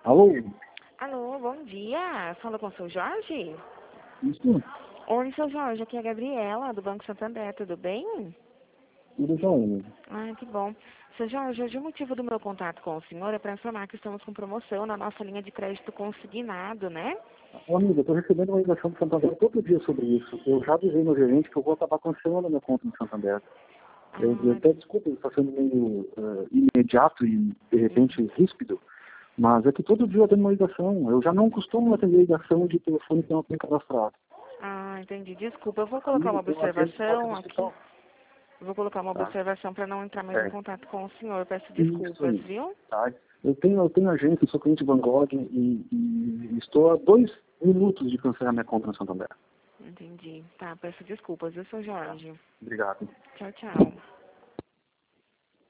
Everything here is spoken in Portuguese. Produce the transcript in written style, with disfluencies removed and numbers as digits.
Alô? Alô, bom dia. Fala com o seu Jorge? Isso? Oi, seu Jorge, aqui é a Gabriela, do Banco Santander, tudo bem? Tudo jóia. Ah, que bom. Seu Jorge, hoje o motivo do meu contato com o senhor é para informar que estamos com promoção na nossa linha de crédito consignado, né? Ô, amiga, eu tô recebendo uma ligação do Santander todo dia sobre isso. Eu já avisei meu gerente que eu vou acabar cancelando a minha conta no Santander. Eu Ah, até desculpa, está sendo meio imediato e, de repente, ríspido, mas é que todo dia eu tenho uma ligação. Eu já não costumo atender ligação de telefone que não tem cadastrado. entendi. Desculpa, eu vou colocar E uma eu atendo só aqui no observação aqui. hospital. Vou colocar uma Tá? observação para não entrar mais em É. contato com o senhor. Peço Isso desculpas, aí. viu? Tá? Eu tenho agente, sou cliente Van Gogh e estou a 2 minutos de cancelar minha conta no Santander. Entendi. Tá, peço desculpas, viu, seu Jorge? Obrigado. Tchau, tchau.